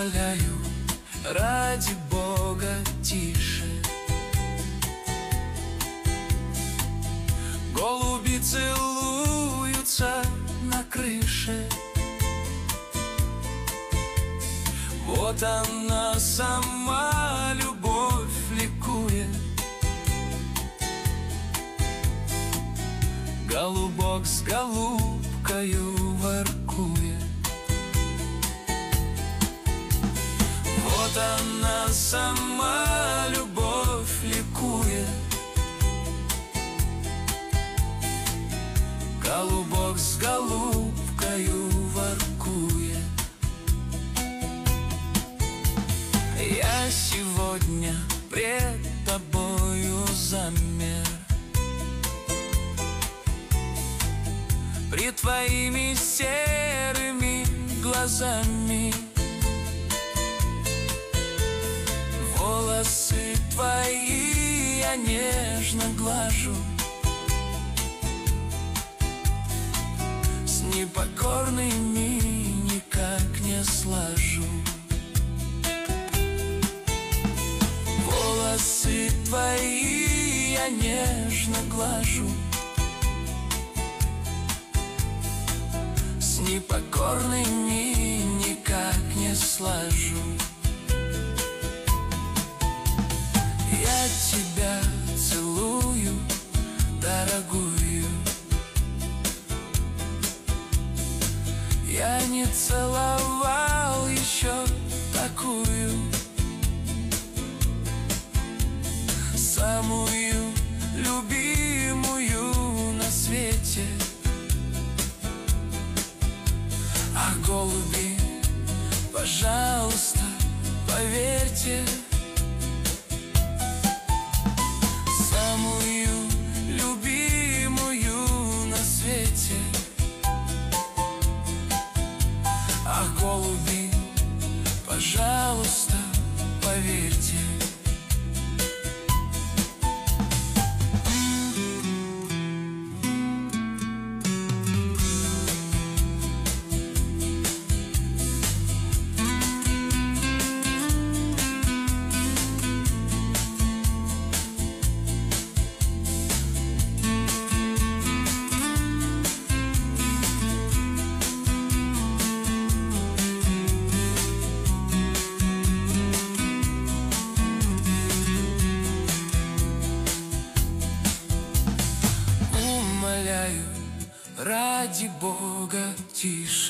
Умоляю, ради Бога, тише. Голуби целуются на крыше. Вот она сама, любовь ликует. Голубок с голубкою воркует. Вот она сама, любовь ликует. Голубок с голубкою воркует. Я сегодня пред тобою замер, пред твоими серыми глазами. Волосы твои я нежно глажу, с непокорными никак не слажу. Волосы твои я нежно глажу, с непокорными никак не слажу. Я тебя целую, дорогую. Я не целовал еще такую, самую любимую на свете. А голуби, пожалуйста, поверьте, самую любимую на свете. А голуби, пожалуйста, поверьте. Умоляю, ради Бога, тише.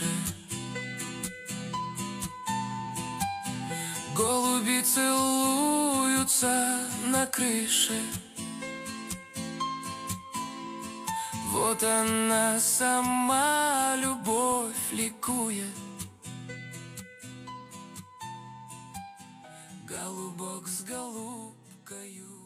Голуби целуются на крыше. Вот она сама, любовь ликует. Голубок с голубкою